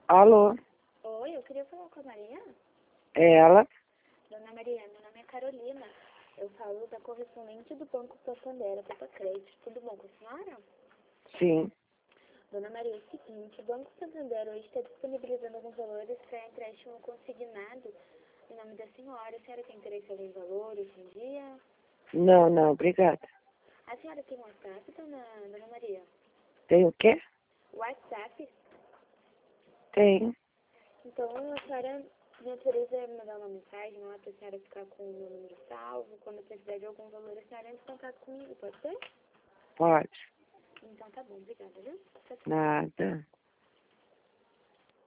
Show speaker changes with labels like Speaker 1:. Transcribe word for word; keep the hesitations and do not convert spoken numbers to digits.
Speaker 1: Alô?
Speaker 2: Oi, eu queria falar com a Maria.
Speaker 1: É ela?
Speaker 2: Dona Maria, meu nome é Carolina. Eu falo da correspondente do Banco Santander, Pepa Crédito. Tudo bom com a senhora?
Speaker 1: Sim.
Speaker 2: Dona Maria, é o seguinte, o Banco Santander hoje está disponibilizando alguns valores para empréstimo consignado em nome da senhora. A senhora tem interesse em valor hoje em dia?
Speaker 1: Não, não, obrigada.
Speaker 2: A senhora tem WhatsApp, dona, dona Maria?
Speaker 1: Tem o quê?
Speaker 2: WhatsApp?
Speaker 1: Tem.
Speaker 2: Então, a senhora me autoriza a mandar uma mensagem lá para a senhora ficar com o meu número salvo. Quando precisar de algum valor, a senhora entra em contato comigo, pode ser?
Speaker 1: Pode.
Speaker 2: Então tá bom, obrigada, viu? Tchau, tchau.
Speaker 1: Nada.